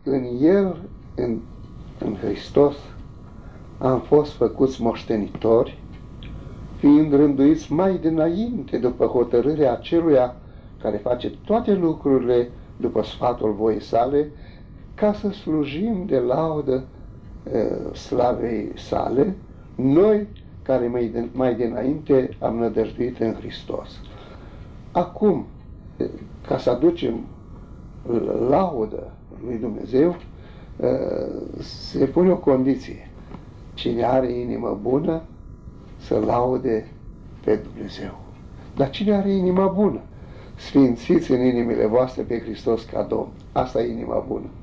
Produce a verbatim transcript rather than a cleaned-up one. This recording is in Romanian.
în El, în, în Hristos, am fost făcuți moștenitori, fiind rânduiți mai dinainte după hotărârea aceluia care face toate lucrurile după sfatul voii sale, ca să slujim de laudă uh, slavei sale, noi care mai, de, mai dinainte am nădăjduit în Hristos. Acum, ca să aducem laudă lui Dumnezeu, uh, se pune o condiție. Cine are inimă bună, să laude pe Dumnezeu. Dar cine are inima bună? Sfințiți în inimile voastre pe Hristos ca Domn. Asta e inima bună.